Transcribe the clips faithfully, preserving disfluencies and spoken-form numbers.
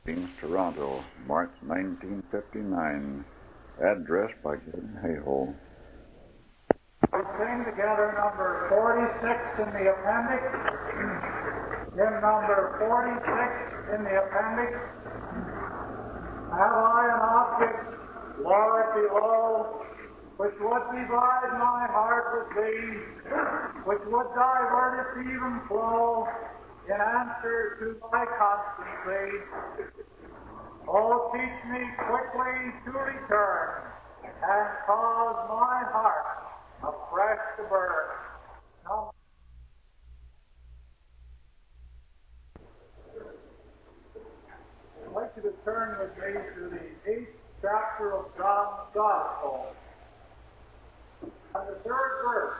Toronto, March nineteen fifty-nine. Address by Gordon Hayhoe. We sing together number forty-six in the appendix. In number forty-six in the appendix. Have I an object, Lord, below, which would divide my heart with thee, which would divert its even flow in answer to thy constancy? Oh, teach me quickly to return and cause my heart afresh to burn. Now, I'd like you to turn with me to the eighth chapter of John's Gospel and the third verse.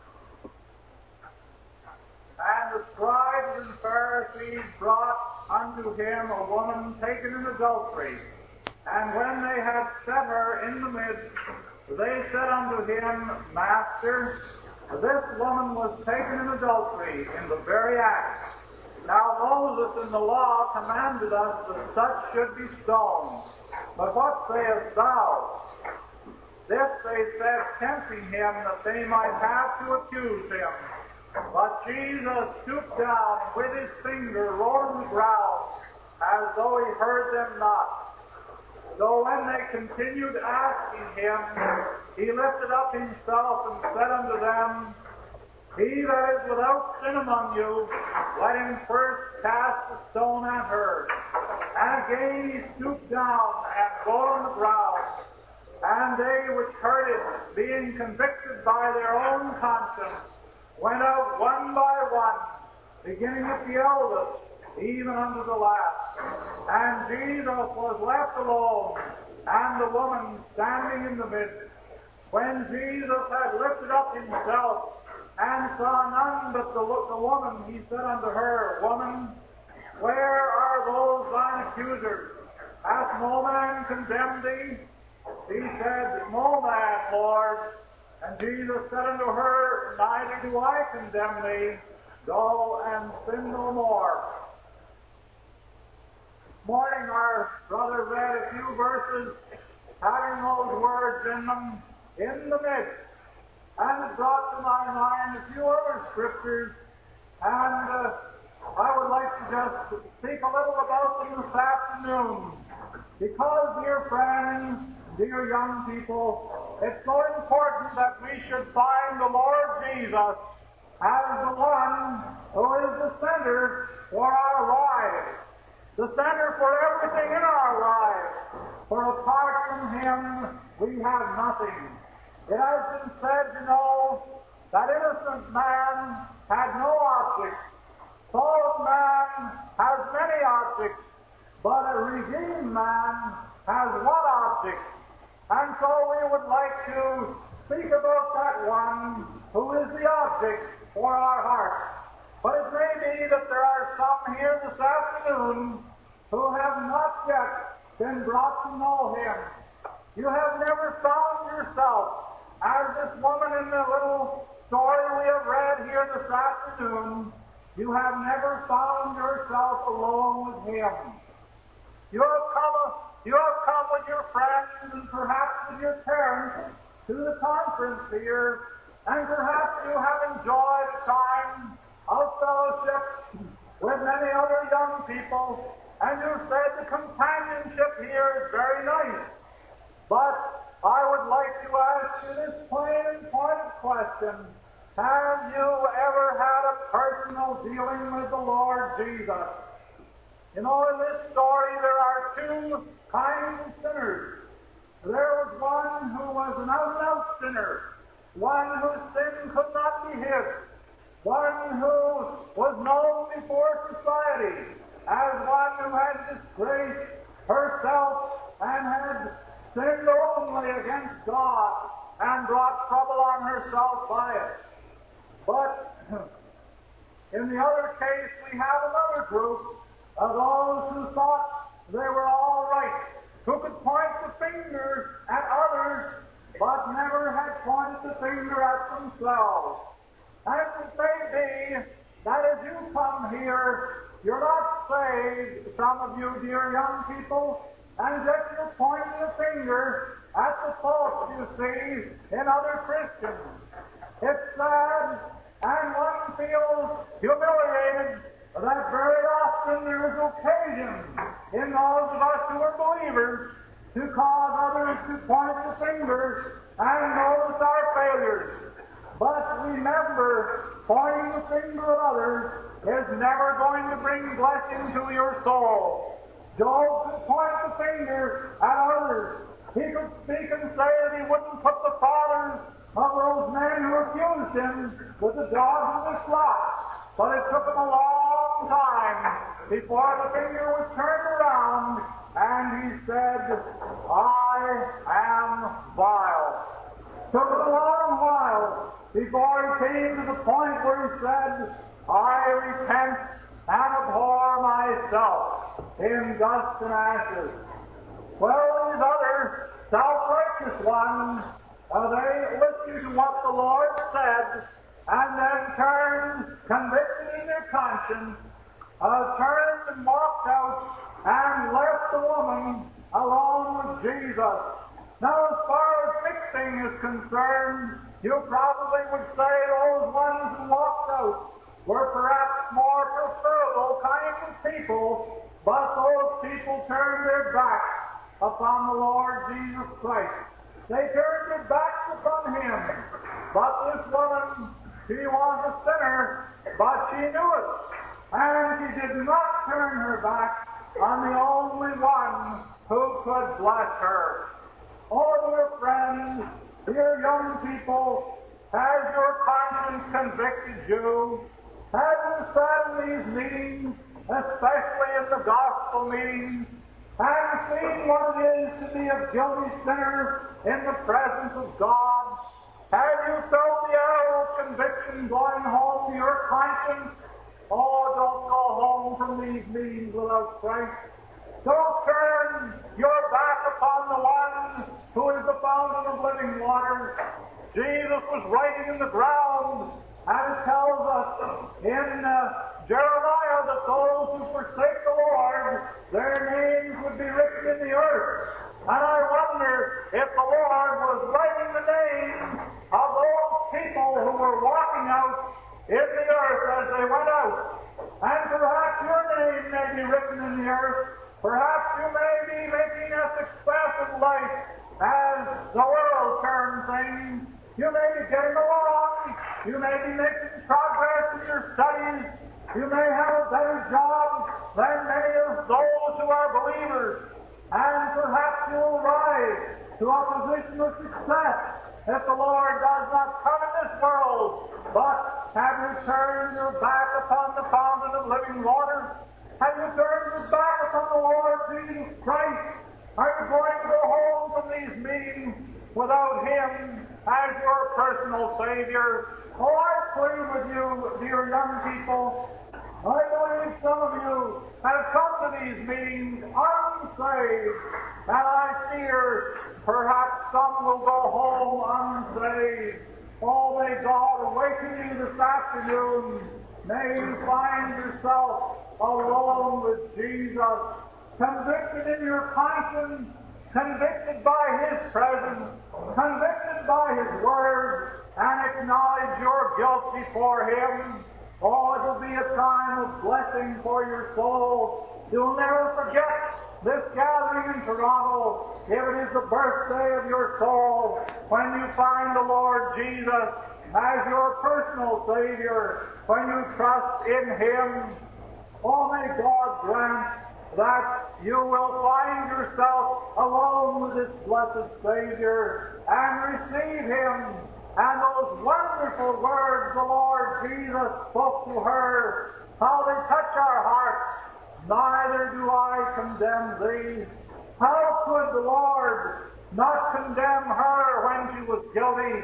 And the scribes and Pharisees brought unto him a woman taken in adultery. And when they had set her in the midst, they said unto him, Master, this woman was taken in adultery in the very act. Now Moses in the law commanded us that such should be stoned. But what sayest thou? This they said, tempting him that they might have to accuse him. But Jesus stooped down and with his finger wrote on the ground, as though he heard them not. So when they continued asking him, he lifted up himself and said unto them, He that is without sin among you, let him first cast a stone at her. And again he stooped down and wrote on the ground. And they which heard it, being convicted by their own conscience, went out one by one, beginning at the eldest, even unto the last. And Jesus was left alone, and the woman standing in the midst. When Jesus had lifted up himself, and saw none but the, the woman, he said unto her, Woman, where are those thine accusers? Hath no man condemned thee? He said, No man, Lord. And Jesus said unto her, Neither do I condemn thee. Go and sin no more. This morning our brother read a few verses having those words in them, in the midst. And it brought to my mind a few other scriptures. And uh, I would like to just speak a little about them this afternoon. Because, dear friends, dear young people, it's so important that we should find the Lord Jesus as the one who is the center for our lives, the center for everything in our lives. For apart from Him, we have nothing. It has been said, you know, that innocent man had no object. Fallen man has many objects, but a redeemed man has one object. And so we would like to speak about that one who is the object for our hearts. But it may be that there are some here this afternoon who have not yet been brought to know Him. You have never found yourself, as this woman in the little story we have read here this afternoon, you have never found yourself alone with Him. You have come You have come with your friends and perhaps with your parents to the conference here, and perhaps you have enjoyed a time of fellowship with many other young people, and you said the companionship here is very nice. But I would like to ask you this plain and pointed question. Have you ever had a personal dealing with the Lord Jesus? You know, in this story there are two kinds of sinners. There was one who was an out-and-out sinner, one whose sin could not be hid, one who was known before society as one who had disgraced herself and had sinned openly against God and brought trouble on herself by it. But in the other case, we have another group of those who thought they were all right, who could point the finger at others, but never had pointed the finger at themselves. And it may be that as you come here, you're not say, some of you dear young people, and that you're pointing the finger at the faults you see in other Christians. It's sad, and one feels humiliated that very often there is occasion in those of us who are believers to cause others to point the finger and notice our failures. But remember, pointing the finger at others is never going to bring blessing to your soul. Job could point the finger at others. He could speak and say that he wouldn't put the fathers of those men who accused him with the dogs of the flock. But it took him a long time before the finger was turned around and he said, I am vile. It took him a long while before he came to the point where he said, I repent and abhor myself in dust and ashes. Well, these other self-righteous ones, uh, they listened to what the Lord said and then turned, convicted in their conscience, uh, turned and walked out and left the woman alone with Jesus. Now, as far as fixing is concerned, you probably would say those ones who walked out were perhaps more preferable kinds of people, but those people turned their backs upon the Lord Jesus Christ. They turned their backs upon Him. But this woman, she was a sinner, but she knew it. And she did not turn her back on the only one who could bless her. Oh, dear friends, dear young people, has your conscience convicted you? Have you sat in these meetings, especially in the gospel meetings, and seen what it is to be a guilty sinner in the presence of God? Have you felt the arrow of conviction going home to your conscience? Oh, don't go home from these meetings without Christ. Don't turn your back upon the one who is the fountain of living water. Jesus was writing in the ground, and it tells us in uh, Jeremiah that those who forsake the Lord, their names would be written in the earth. And I wonder if the Lord was writing the names of those people who were walking out in the earth as they went out. And perhaps your name may be written in the earth. Perhaps you may be making a success in life as the world terms things. You may be getting along. You may be making progress in your studies. You may have a better job than many of those who are believers. And perhaps you will rise to a position of success if the Lord does not come in this world. But have you turned your back upon the fountain of living water? Have you turned your back upon the Lord Jesus Christ? Are you going to go home from these meetings without Him as your personal Savior? Oh, I plead with you, dear young people. I believe some of you have come to these meetings unsaved, and I fear perhaps some will go home unsaved. Oh, may God awaken you this afternoon. May you find yourself alone with Jesus, convicted in your conscience, convicted by His presence, convicted by His Word, and acknowledge your guilt before Him. Oh, it will be a time of blessing for your soul. You'll never forget this gathering in Toronto, if it is the birthday of your soul, when you find the Lord Jesus as your personal Savior, when you trust in Him. Oh, may God grant that you will find yourself alone with this blessed Savior and receive Him. And those wonderful words the Lord Jesus spoke to her, how they touch our hearts. Neither do I condemn thee. How could the Lord not condemn her when she was guilty?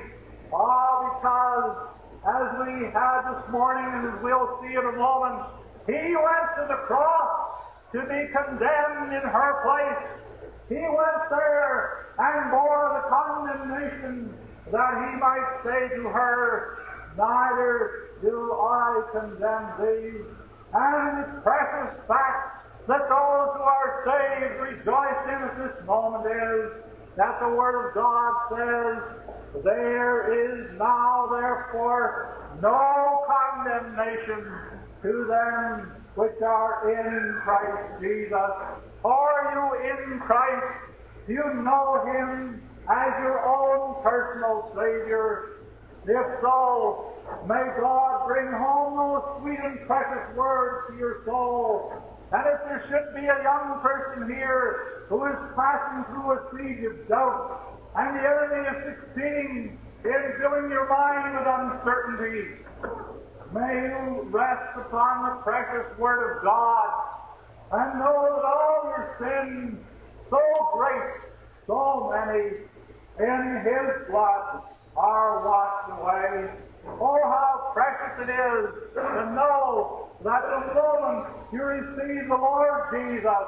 Ah, because as we had this morning, and as we'll see in a moment, He went to the cross to be condemned in her place. He went there and bore the condemnation that He might say to her, neither do I condemn thee. And the precious fact that those who are saved rejoice in at this moment is that the Word of God says, there is now therefore no condemnation to them which are in Christ Jesus. Are you in Christ? Do you know Him as your own personal Savior? If so, may God bring home those sweet and precious words to your soul. And if there should be a young person here who is passing through a siege of doubt, and the enemy is succeeding in filling your mind with uncertainty, may you rest upon the precious Word of God and know that all your sins, so great, so many, in His blood are washed away. Oh, how precious it is to know that the moment you receive the Lord Jesus,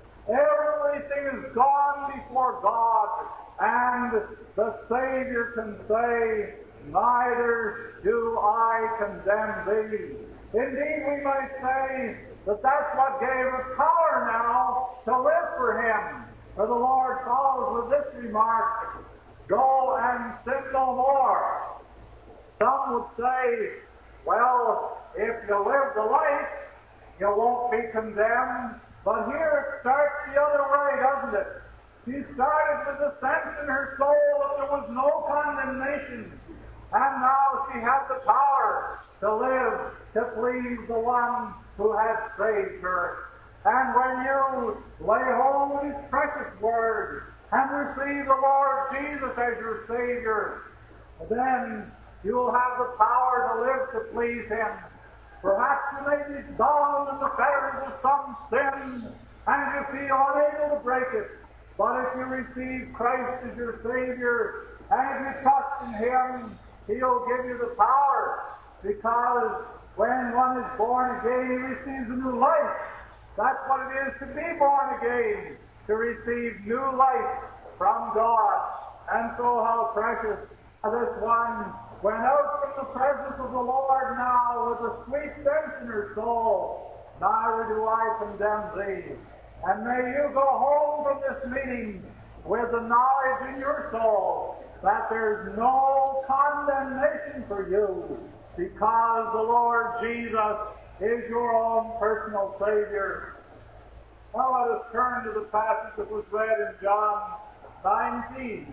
everything is gone before God, and the Savior can say, neither do I condemn thee. Indeed, we may say that that's what gave us power now to live for Him. For the Lord follows with this remark, go and sin no more. Some would say, well, if you live the life, you won't be condemned. But here it starts the other way, doesn't it? She started with the sense in her soul that there was no condemnation. And now she has the power to live to please the one who has saved her. And when you lay hold of His precious Word and receive the Lord Jesus as your Savior, then you will have the power to live to please Him. Perhaps you may be bound in the fetters of some sin and you feel unable to break it. But if you receive Christ as your Savior and if you trust in Him, He'll give you the power. Because when one is born again, he receives a new life. That's what it is to be born again, to receive new life from God. And so how precious this one went out from the presence of the Lord now with a sweet sense in her soul. Neither do I condemn thee. And may you go home from this meeting with the knowledge in your soul that there's no condemnation for you, because the Lord Jesus is your own personal Savior. Now let us turn to the passage that was read in John nineteen.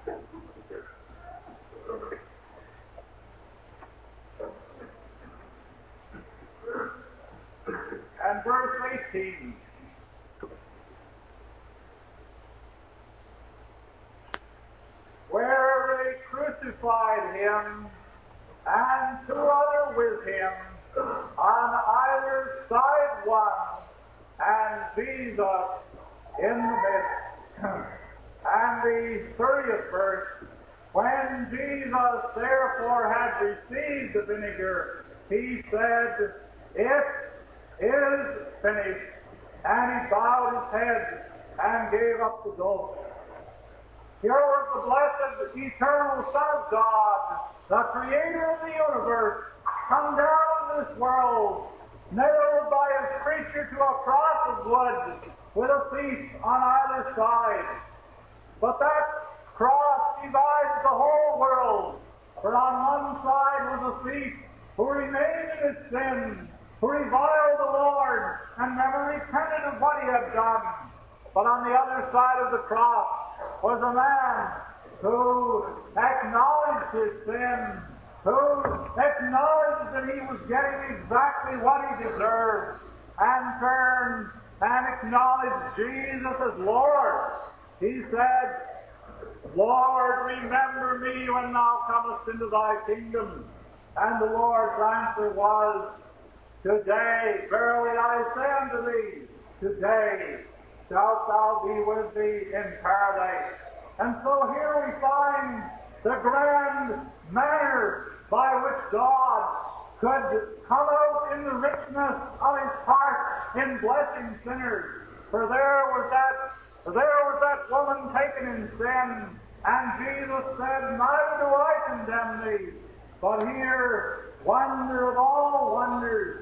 And verse eighteen. Where they crucified Him, and two other with Him, on either side one, and Jesus in the midst. And the thirtieth verse, when Jesus therefore had received the vinegar, He said, it is finished. And He bowed His head and gave up the ghost. Here was the blessed, eternal Son of God, the Creator of the universe, come down in this world, nailed by His creature to a cross of wood, with a thief on either side. But that cross divides the whole world, for on one side was a thief who remained in his sin, who reviled the Lord, and never repented of what he had done. But on the other side of the cross was a man who acknowledged his sin, who acknowledged that he was getting exactly what he deserved, and turned and acknowledged Jesus as Lord. He said, Lord, remember me when thou comest into thy kingdom. And the Lord's answer was, today, verily I say unto thee, today shalt thou be with me in paradise. And so here we find the grand manner by which God could come out in the richness of His heart in blessing sinners. For there was that there was that woman taken in sin, and Jesus said, neither do I condemn thee. But here, wonder of all wonders,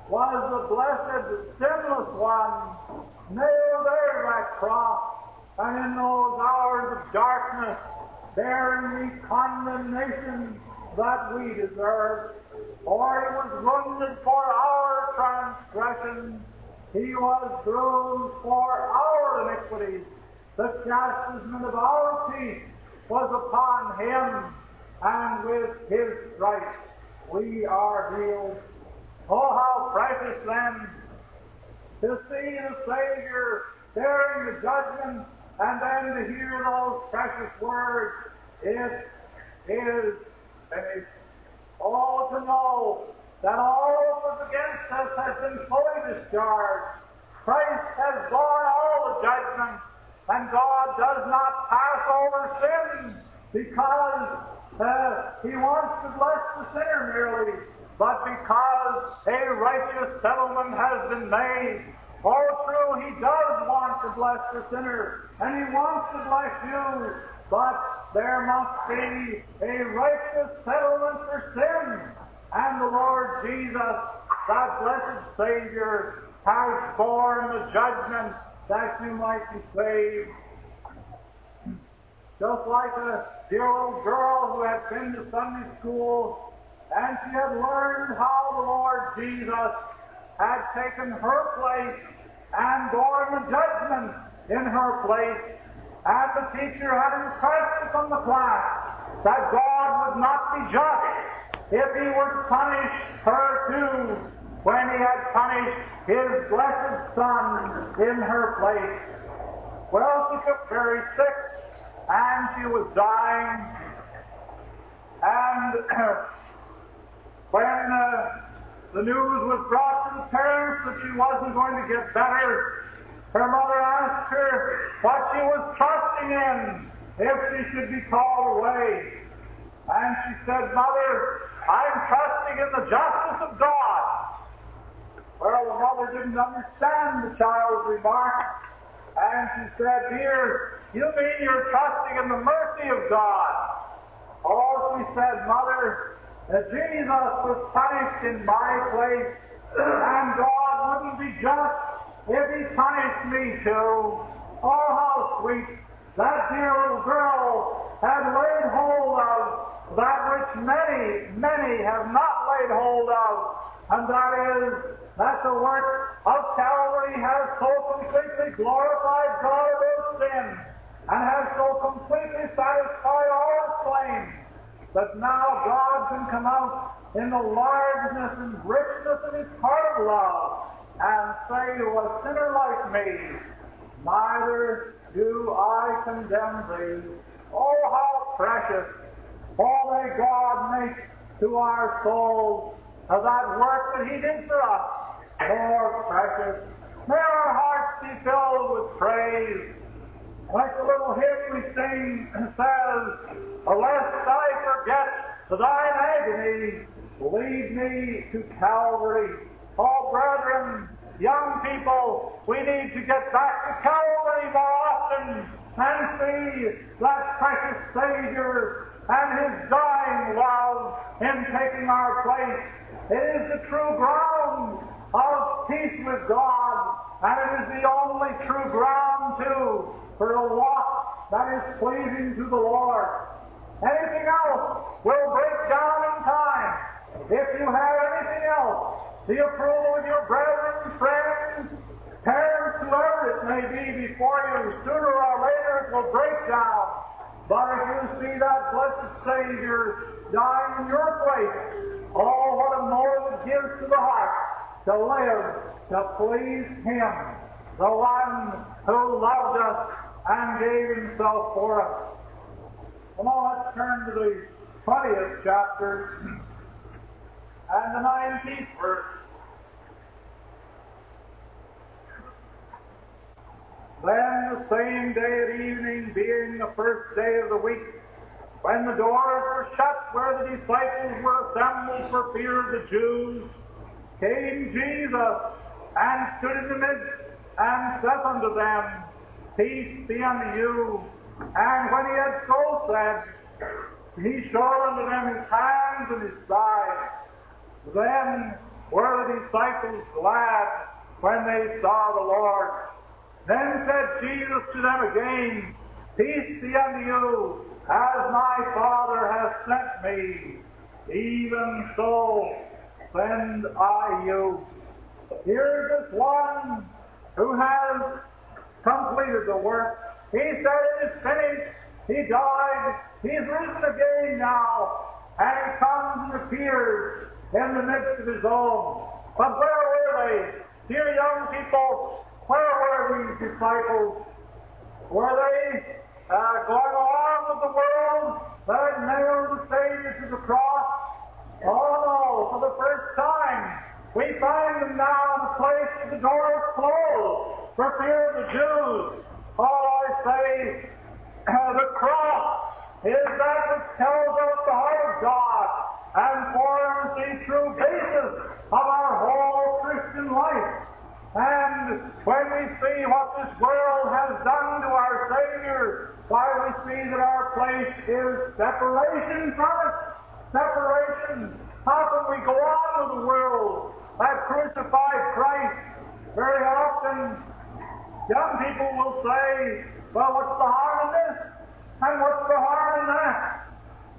was the blessed sinless one nailed there to that cross, and in those hours of darkness bearing the condemnation that we deserve. For he was wounded for our transgressions, he was bruised for our iniquities. The chastisement of our peace was upon him, and with his stripes we are healed. Oh, how precious then to see the Savior bearing the judgment, and then to hear those precious words, "It is finished." Oh, to know that all that was against us has been fully discharged. Christ has borne all the judgment, and God does not pass over sin because uh, he wants to bless the sinner merely, but because a righteous settlement has been made. Oh, true, he does want to bless the sinner, and he wants to bless you, but there must be a righteous settlement for sin. And the Lord Jesus, that blessed Savior, has borne the judgment that you might be saved. Just like a dear old girl who had been to Sunday school, and she had learned how the Lord Jesus had taken her place and borne the judgment in her place. And the teacher had impressed upon the class that God would not be just if he were to punish her too when he had punished his blessed Son in her place. Well, she got very sick, and she was dying. And when uh, the news was brought to the parents that she wasn't going to get better, her mother asked her what she was trusting in if she should be called away. And she said, "Mother, I'm trusting in the justice of God." Well, the mother didn't understand the child's remark, and she said, "Dear, you mean you're trusting in the mercy of God?" Oh, she said, "Mother, that Jesus was punished in my place, and God wouldn't be just if he punished me too." Oh, how sweet! That dear little girl had laid hold of that which many, many have not laid hold of, and that is that the work of Calvary has so completely glorified God above sin, and has so completely satisfied all its claims, that now God can come out in the largeness and richness of his heart of love and say to a sinner like me, "Neither do I condemn thee." Oh, how precious! Oh, may God make to our souls of that work that he did for us more precious. May our hearts be filled with praise. Like the little hymn we sing says, "Lest I forget thine agony, lead me to Calvary." Oh, brethren, young people, we need to get back to Calvary more often and see that precious Savior and his dying love in taking our place. It is the true ground of peace with God, and it is the only true ground, too, for a walk that is pleasing to the Lord. Anything else will break down in time. If you have anything else, the approval of your brethren, friends, parents, whoever it may be before you, sooner or later it will break down. But if you see that blessed Savior dying in your place, oh, what a more it gives to the heart to live to please him, the one who loved us and gave himself for us. Well, now let's turn to the twentieth chapter and the nineteenth verse. Then the same day at evening, being the first day of the week, when the doors were shut where the disciples were assembled for fear of the Jews, came Jesus and stood in the midst and saith unto them, Peace be unto you. And when he had so said, he showed unto them his hands and his side. Then were the disciples glad when they saw the Lord. Then said Jesus to them again, Peace be unto you, as my Father hath sent me, even so send I you. Here is this one who has completed the work. He said it is finished. He died. He's risen again now. And he comes and appears in the midst of his own. But where were they? Dear young people, where were these disciples? Were they uh, going along with the world that had nailed the Savior to the cross? Oh no, for the first time we find them now in a place where the door is closed for fear of the Jews. Oh, I say, uh, the cross is that which tells us the heart of God and forms the true basis of our whole Christian life. And when we see what this world has done to our Savior, why we see that our place is separation from it. Separation. How can we go on with the world that crucified Christ? Very often, young people will say, well, what's the harm in this? And what's the harm in that?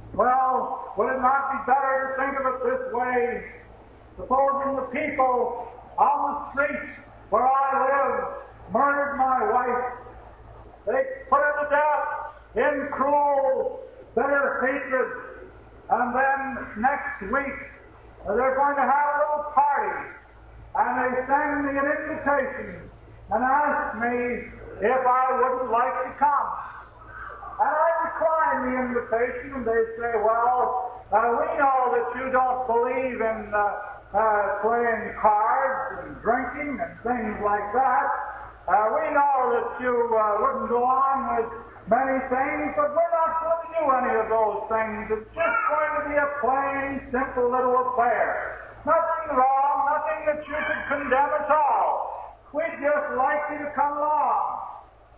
Well, would it not be better to think of it this way? Supposing the people on the street where I live murdered my wife. They put her to death in cruel, bitter hatred. And then next week, they're going to have a little party. And they send me an invitation and ask me if I wouldn't like to come. And I decline the invitation, and they say, well, uh, we know that you don't believe in uh, uh, playing cards and drinking and things like that. Uh, we know that you uh, wouldn't go on with many things, but we're not going to do any of those things. It's just going to be a plain, simple little affair. Nothing wrong, nothing that you could condemn at all. We'd just like you to come along.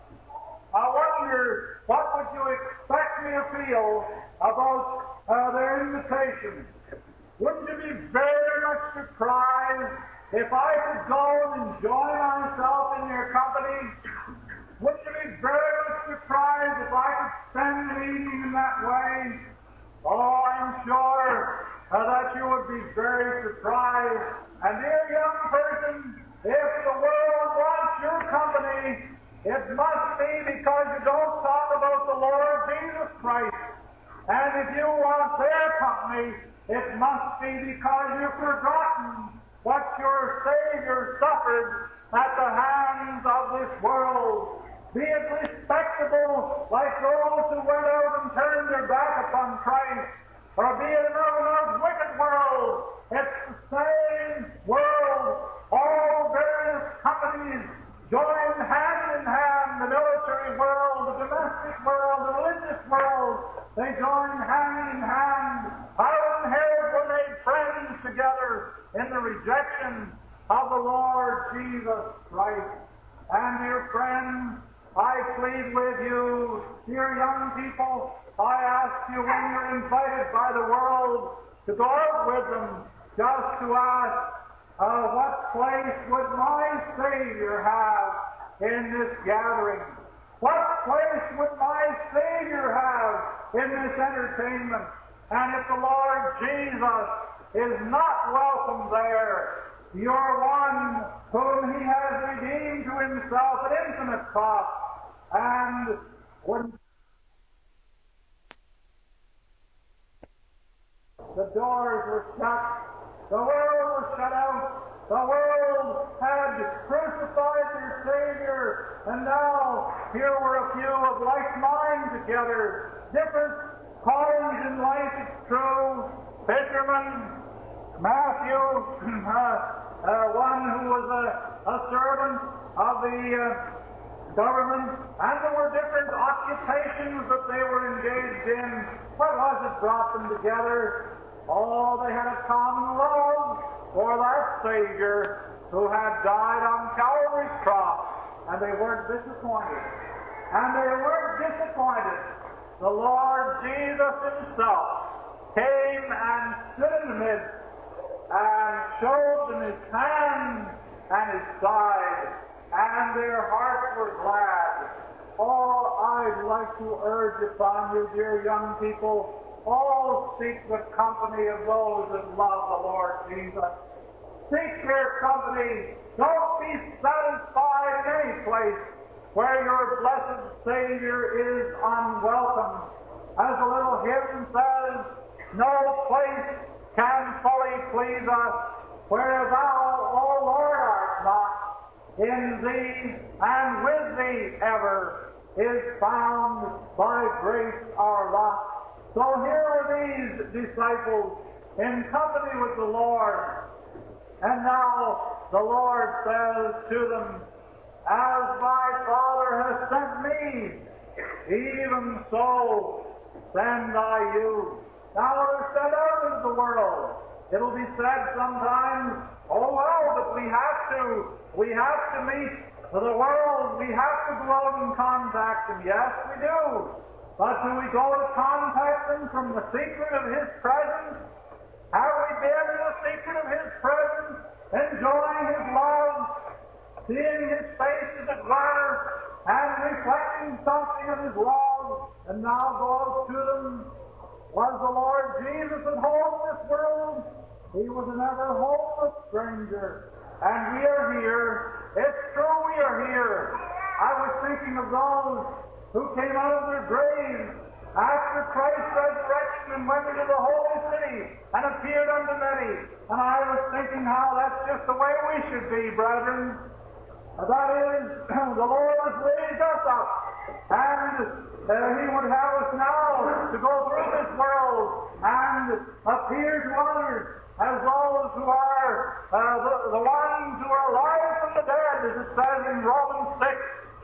I wonder, what would you expect me to feel about uh, their invitation? Wouldn't you be very much surprised if I could go and enjoy myself in your company? Wouldn't you be very much surprised if I could spend an evening in that way? Oh, I'm sure uh, that you would be very surprised. And dear young person, if the world wants your company, it must be because you don't talk about the Lord Jesus Christ. And if you want their company, it must be because you've forgotten what your Savior suffered at the hands of this world. Be it respectable like those who went out and turned their back upon Christ, or be it another wicked world. It's the same world. All various companies join hand in hand, the military world, the domestic world, the religious world. They join hand in hand. How in hell were they friends together in the rejection of the Lord Jesus Christ? And dear friends, I plead with you, dear young people, I ask you when you're invited by the world to go out with them, just to ask, uh, what place would my Savior have in this gathering? What place would my Savior have in this entertainment? And if the Lord Jesus is not welcome there, you're one whom He has redeemed to Himself at infinite cost. And when the doors were shut, the world was shut out, the world had crucified their Savior, and now here were a few of like mind together, different callings in life, it's true, fishermen, Matthew, uh, uh, one who was a, a servant of the uh, government, and there were different occupations that they were engaged in. What was it brought them together? Oh, they had a common love for that Savior who had died on Calvary's cross, and they weren't disappointed. And they weren't disappointed. The Lord Jesus Himself came and stood in the midst and showed them his hand and his side, and their hearts were glad. Oh, I'd like to urge upon you, dear young people, all seek the company of those that love the Lord Jesus. Seek their company. Don't be satisfied in any place where your blessed Savior is unwelcome. As the little hymn says, no place can fully please us where thou, O Lord, art not. In thee and with thee ever is found by grace our lot. So here are these disciples in company with the Lord. And now the Lord says to them, as my Father has sent me, even so send I you. Now they're sent out into the world. It'll be said sometimes, oh well, but we have to. We have to meet the world. We have to go out and contact them. Yes, we do. But do we go to contact them from the secret of His presence? Have we been in the secret of His presence, enjoying His love, seeing His face as it were, and reflecting something of His love, and now go out to them? Was the Lord Jesus at home in this world? He was an ever homeless stranger. And we are here. It's true we are here. I was thinking of those who came out of their graves after Christ's resurrection and went into the holy city and appeared unto many. And I was thinking how that's just the way we should be, brethren. That is, the Lord has raised us up, and uh, He would have us now to go through this world and appear to others as those who are uh, the, the ones who are alive from the dead, as it says in Romans six.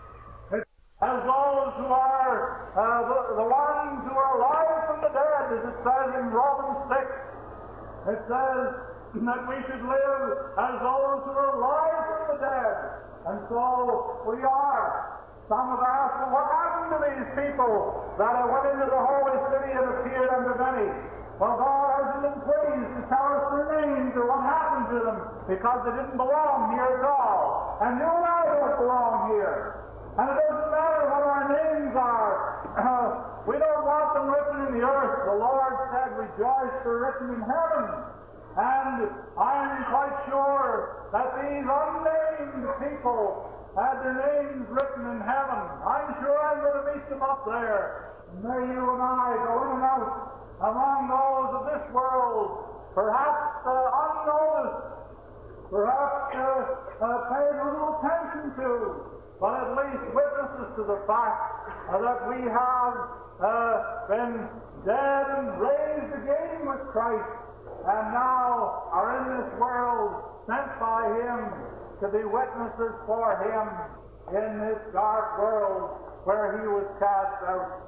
As those who are uh, the, the ones who are alive from the dead, as it says in Romans six. It says that we should live as those who are alive from the dead. And so we are. Some have asked, well, what happened to these people that went into the holy city and appeared unto many? Well, God hasn't been pleased to tell us their names or what happened to them, because they didn't belong here at all. And you and I don't belong here. And it doesn't matter what our names are. Uh, we don't want them written in the earth. The Lord said, rejoice, they're written in heaven. And I'm quite sure that these unnamed people had their names written in heaven. I'm sure I'm going to meet them up there. And there you and I go in and out among those of this world, perhaps uh, unnoticed, perhaps uh, uh, paid little attention to, but at least witnesses to the fact uh, that we have uh, been dead and raised again with Christ, and now are in this world sent by Him to be witnesses for Him in this dark world where He was cast out.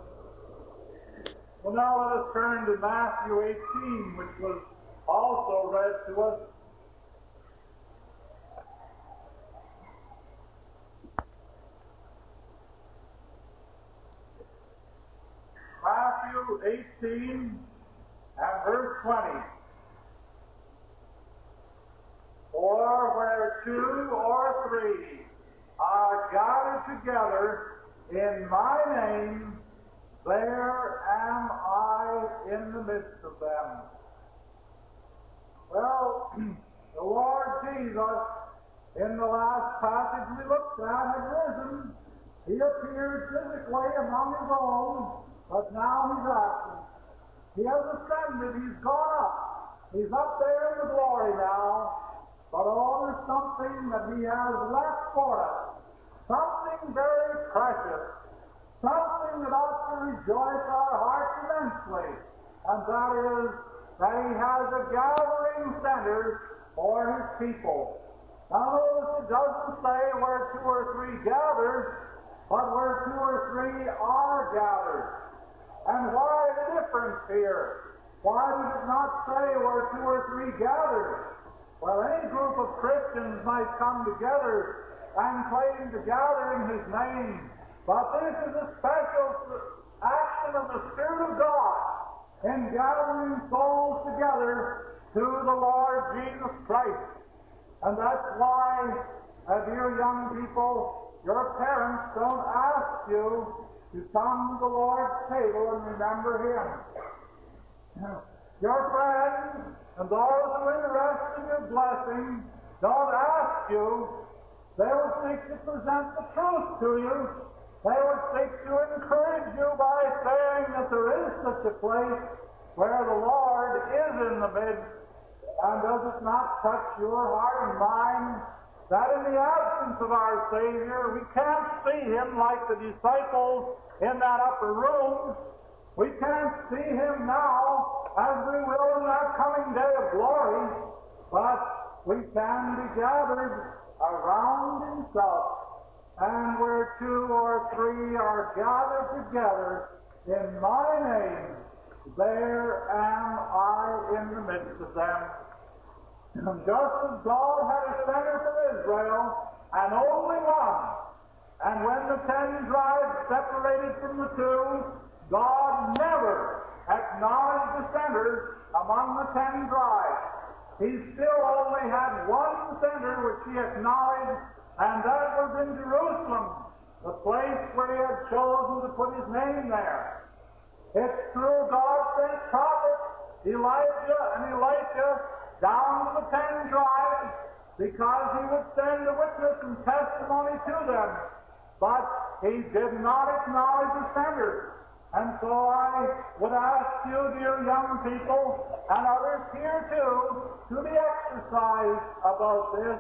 Well, now let us turn to Matthew eighteen, which was also read to us. Matthew eighteen and verse twenty. For where two or three are gathered together in my name, there am I in the midst of them. Well, the Lord Jesus, in the last passage we looked at, had risen. He appeared physically among His own, but now He's absent. He has ascended. He's gone up. He's up there in the glory now. But oh, there's something that He has left for us. Something very precious. Something that ought to rejoice our hearts immensely. And that is that He has a gathering center for His people. Now notice it doesn't say where two or three gathered, but where two or three are gathered. And why the difference here? Why does it not say where two or three gathered? Well, any group of Christians might come together and claim to gather in His name, but this is a special action of the Spirit of God in gathering souls together to the Lord Jesus Christ. And that's why, uh, dear young people, your parents don't ask you to come to the Lord's table and remember Him. Your friends and those who are interested in your blessing don't ask you. They will seek to present the truth to you. They will seek to encourage you by saying that there is such a place where the Lord is in the midst. And does it not touch your heart and mind that in the absence of our Savior, we can't see Him like the disciples in that upper room? We can't see Him now as we will in that coming day of glory, but we can be gathered around Himself. And where two or three are gathered together in my name, there am I in the midst of them. And just as God had a center for Israel, and only one, and when the ten tribes separated from the two, God never acknowledged the centers among the ten tribes. He still only had one center which He acknowledged, and that was in Jerusalem, the place where He had chosen to put His name there. It's true God sent prophets, Elijah and Elisha, down to the ten tribes because He would send a witness and testimony to them. But He did not acknowledge the senders. And so I would ask you, dear young people, and others here too, to be exercised about this.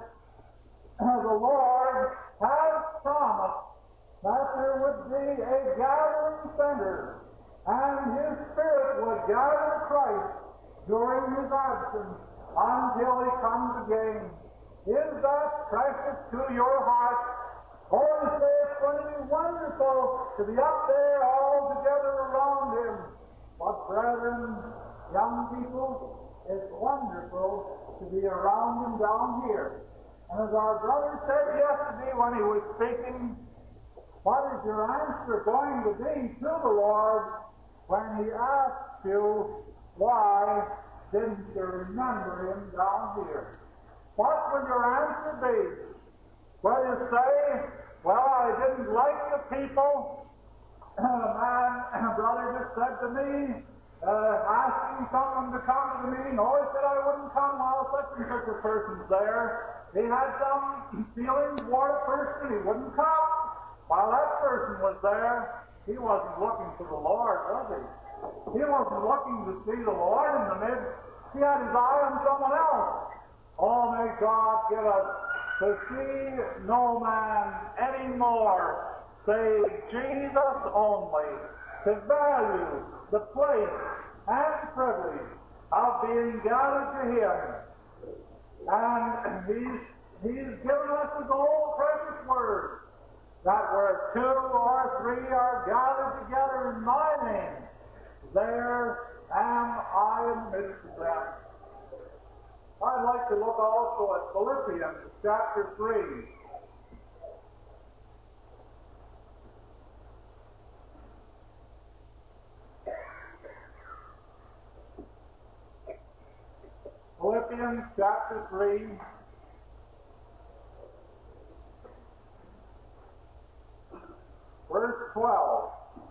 The Lord has promised that there would be a gathering sender, and His Spirit would gather Christ during His absence until He comes again. Is that precious to your heart? Oh, you say it's going to be wonderful to be up there all together around Him. But brethren, young people, it's wonderful to be around Him down here. And as our brother said yesterday when he was speaking, what is your answer going to be to the Lord when He asks you, why didn't you remember Him down here? What will your answer be? Will you say, well, I didn't like the people? A man, a brother just said to me, uh, asking someone to come to the meeting. Oh, he said I wouldn't come while such and such a person's there. He had some feelings toward a person, he wouldn't come. While that person was there, he wasn't looking for the Lord, was he? He wasn't looking to see the Lord in the midst. He had his eye on someone else. Oh, may God give us to see no man anymore save Jesus only, to value the place and privilege of being gathered to Him. And He's, he's given us His old precious word, that where two or three are gathered together in my name, there am I in the midst of them. I'd like to look also at Philippians chapter three. Philippians chapter three. Verse twelve.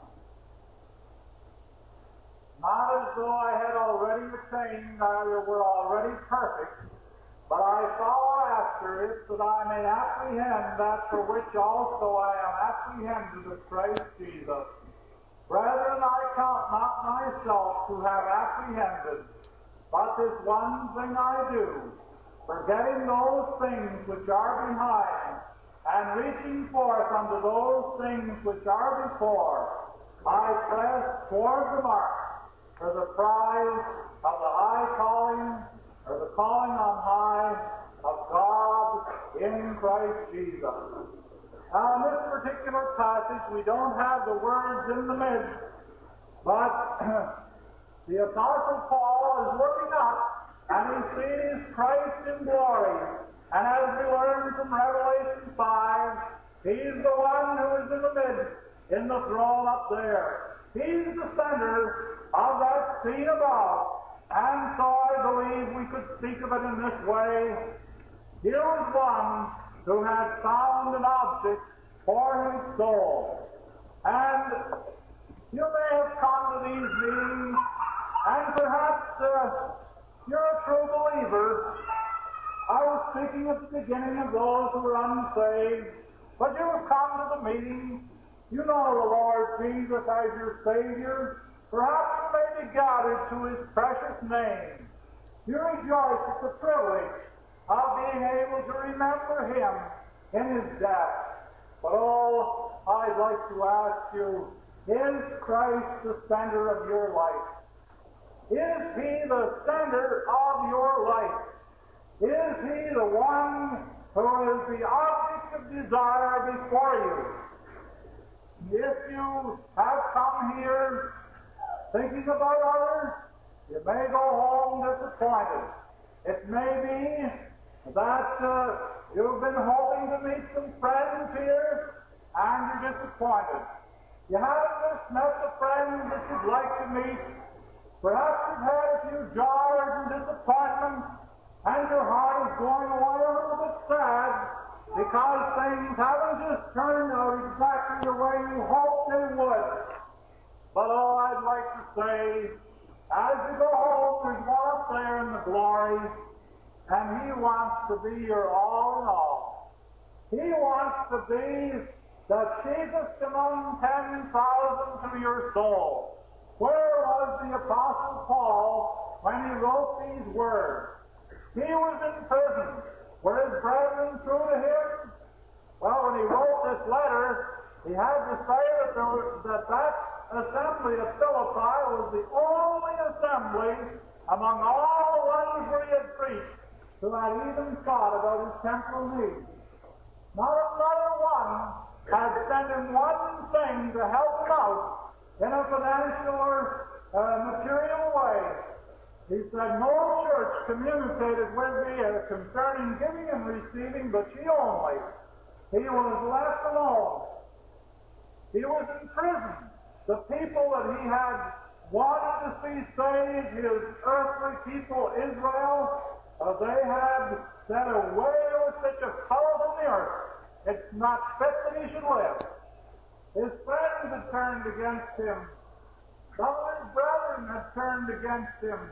Not as though I had already attained, neither were already perfect, but I follow after it, that I may apprehend that for which also I am apprehended of Christ Jesus. Brethren, I count not myself to have apprehended, but this one thing I do, forgetting those things which are behind, and reaching forth unto those things which are before, I press toward the mark, for the prize of the high calling, or the calling on high of God in Christ Jesus. Now, in this particular passage, we don't have the words in the midst, but the Apostle Paul is looking up, and he sees Christ in glory. And as we learn from Revelation five, He's the one who is in the midst, in the throne up there. He's the center of that scene above. And so I believe we could speak of it in this way. Here was one who had found an object for his soul. And you may have come to these meetings, and perhaps uh, you're a true believer. I was speaking at the beginning of those who were unsaved, but you have come to the meeting. You know the Lord Jesus as your Savior. Perhaps you may be gathered to His precious name. You rejoice at the privilege of being able to remember Him in His death. But oh, I'd like to ask you, is Christ the center of your life? Is He the center of your life? Is He the one who is the object of desire before you? If you have come here thinking about others, you may go home disappointed. It may be that uh, you've been hoping to meet some friends here, and you're disappointed. You haven't just met the friends that you'd like to meet. Perhaps you've had a few jars and disappointments, and your heart is going away a little bit sad because things haven't just turned out exactly the way you hoped they would. But oh, I'd like to say, as you go home, there's one up there in the glory, and He wants to be your all in all. He wants to be the chiefest among ten thousand to your soul. Where was the Apostle Paul when he wrote these words? He was in prison. Were his brethren true to him? Well, when he wrote this letter, he had to say that there was, that, that assembly of Philippi was the only assembly among all the ones where he had preached who had even thought about his temporal needs. Not another one had sent him one thing to help him out in a financial or uh, material way. He said, no church communicated with me uh, concerning giving and receiving, but she only. He was left alone. He was in prison. The people that he had wanted to see saved, his earthly people, Israel, uh, they had said, away with such a fellow from the earth. It's not fit that he should live. His friends had turned against him. Some of his brethren had turned against him.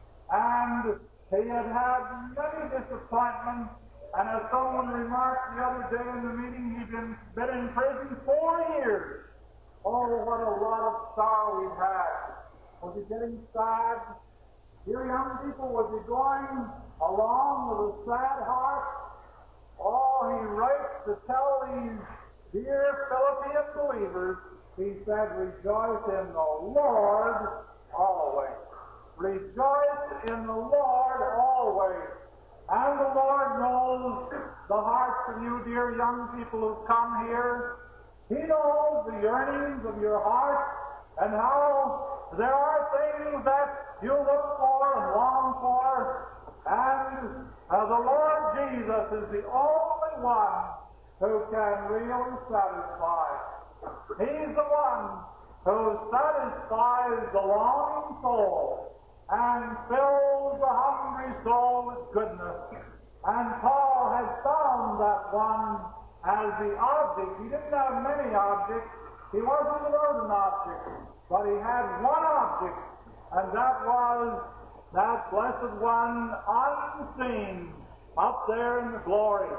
And he had had many disappointments. And as someone remarked the other day in the meeting, he'd been, been in prison four years. Oh, what a lot of sorrow he had. Was he getting sad? Dear young people, was he going along with a sad heart? Oh, he writes to tell these dear Philippian believers, he said, rejoice in the Lord always. Rejoice in the Lord always. And the Lord knows the hearts of you dear young people who've come here. He knows the yearnings of your heart and how there are things that you look for and long for. And uh, the Lord Jesus is the only one who can really satisfy. He's the one who satisfies the longing soul and fills the hungry soul with goodness. And Paul had found that one as the object. He didn't have many objects. He wasn't without an object. But he had one object, and that was that blessed one unseen up there in the glory.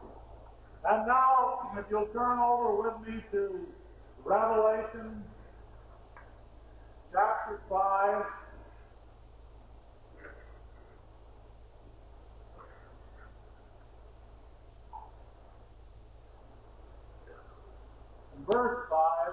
And now, if you'll turn over with me to Revelation chapter five. Verse five,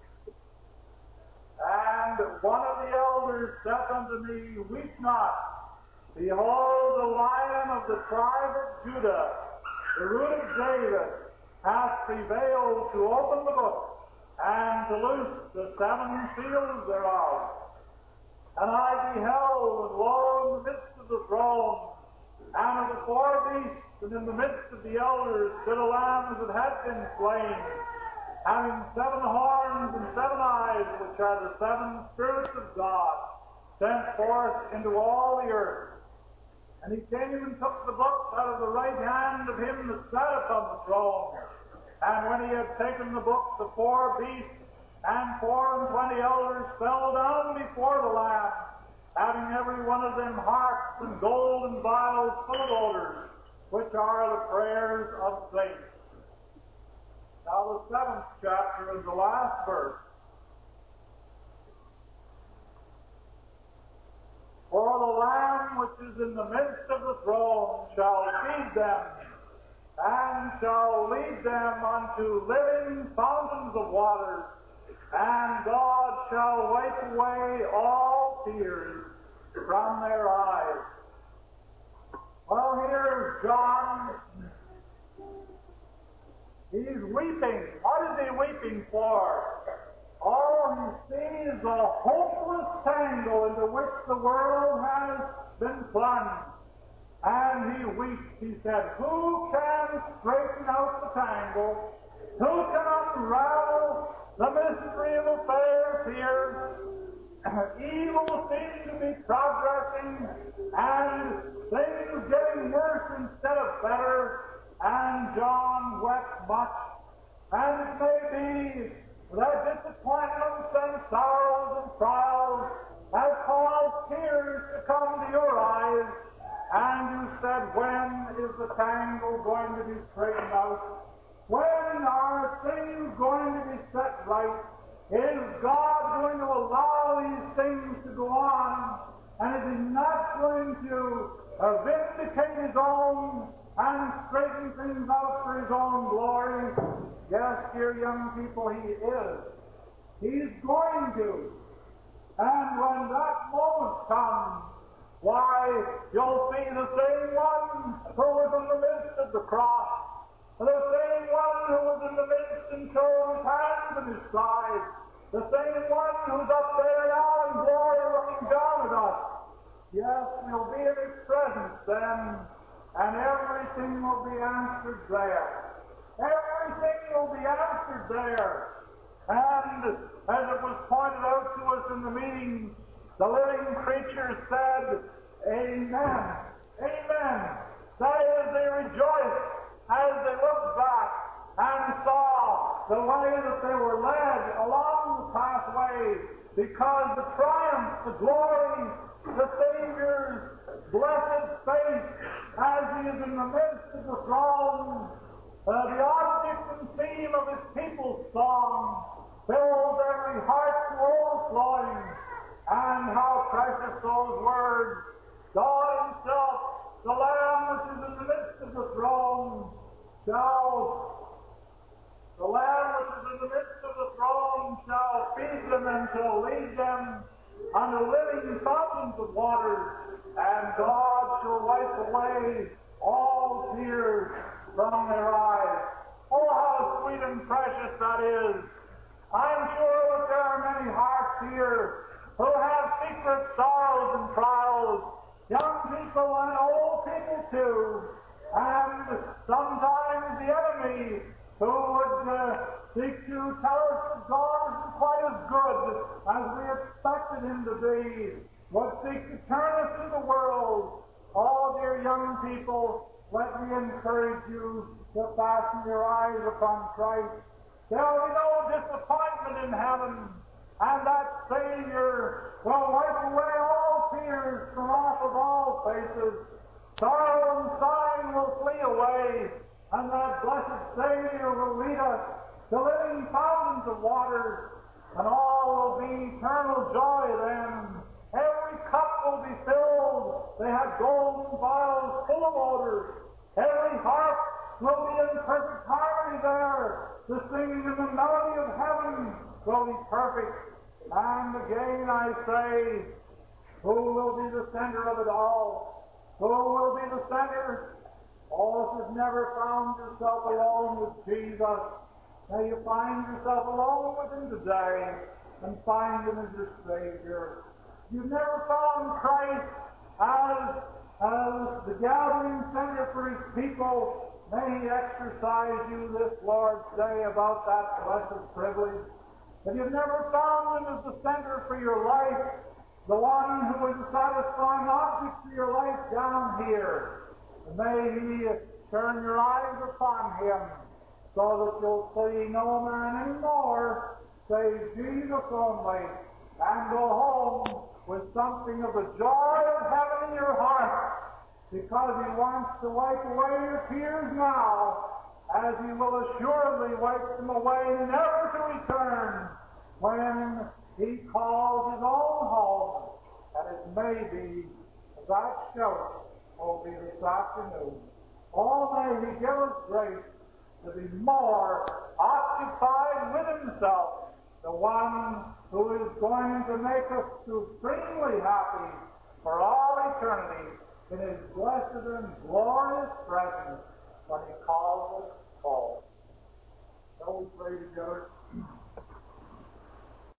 and one of the elders saith unto me, weep not. Behold, the Lion of the tribe of Judah, the root of David, hath prevailed to open the book and to loose the seven seals thereof. And I beheld, and lo, in the midst of the throne, and of the four beasts, and in the midst of the elders, stood a lamb that had been slain, having seven horns and seven eyes, which are the seven spirits of God. sent forth into all the earth. And he came and took the books out of the right hand of him that sat upon the throne. And when he had taken the books, the four beasts and four and twenty elders fell down before the Lamb, having every one of them harps and golden vials full of odors, which are the prayers of saints. Now the seventh chapter is the last verse. For the Lamb which is in the midst of the throne shall feed them, and shall lead them unto living fountains of water, and God shall wipe away all tears from their eyes. Well, here's John. He's weeping. What is he weeping for? Oh, he sees the hopeless tangle into which the world has been plunged. And he weeps. He said, who can straighten out the tangle? Who can unravel the mystery of affairs here? Evil seems to be progressing, and things getting worse instead of better. And John wept much. And it may be that disappointments and sorrows and trials have caused tears to come to your eyes. And you said, when is the tangle going to be straightened out? When are things going to be set right? Is God going to allow these things to go on? And is he not going to uh, vindicate his own and straighten things out for his own glory? Yes, dear young people, he is. He's going to. And when that moment comes, why, you'll see the same one who was in the midst of the cross, the same one who was in the midst and showed his hands and his side, the same one who's up there now in glory looking down at us. Yes, we'll be in his presence then, and everything will be answered there. Everything will be answered there. And as it was pointed out to us in the meeting, the living creature said, Amen. Amen. That is, they rejoiced as they looked back and saw the way that they were led along the pathway, because the triumph, the glory, the Savior's blessed face as he is in the midst of the throne, uh, the object and theme of his people's song, fills every heart to overflowing. And how precious those words! God himself, the Lamb which is in the midst of the throne, shall, the Lamb which is in the midst of the throne shall feed them and shall lead them unto living fountains of waters, and God shall wipe away all tears from their eyes. Oh, how sweet and precious that is! I'm sure that there are many hearts here who have secret sorrows and trials, young people and old people too, and sometimes the enemy who would uh, seek to tell us that God isn't quite as good as we expected him to be, would seek to turn us to the world. Oh, dear young people, let me encourage you to fasten your eyes upon Christ. There will be no disappointment in heaven, and that Savior will wipe away all tears from off of all faces. Sorrow and sighing will flee away, and that blessed Savior will lead us to living fountains of waters, and all will be eternal joy then. Every cup will be filled. They have golden vials full of odors. Every harp will be in perfect harmony there. The singing and the melody of heaven will be perfect. And again I say, who will be the center of it all? Who will be the center? Oh, if you've never found yourself alone with Jesus, may you find yourself alone with him today and find him as your Savior. You've never found Christ as, as the gathering center for his people. May he exercise you this Lord's Day about that blessed privilege. If you've never found him as the center for your life, the one who is a satisfying object for your life down here. And may He turn your eyes upon Him so that you'll see no man anymore save Jesus only, and go home with something of the joy of heaven in your heart, because He wants to wipe away your tears now, as He will assuredly wipe them away never to return when He calls His own home. And it may be that shout will be this afternoon. Oh, may He give us grace to be more occupied with Himself, the one who is going to make us supremely happy for all eternity in His blessed and glorious presence when He calls us home. Shall we pray together?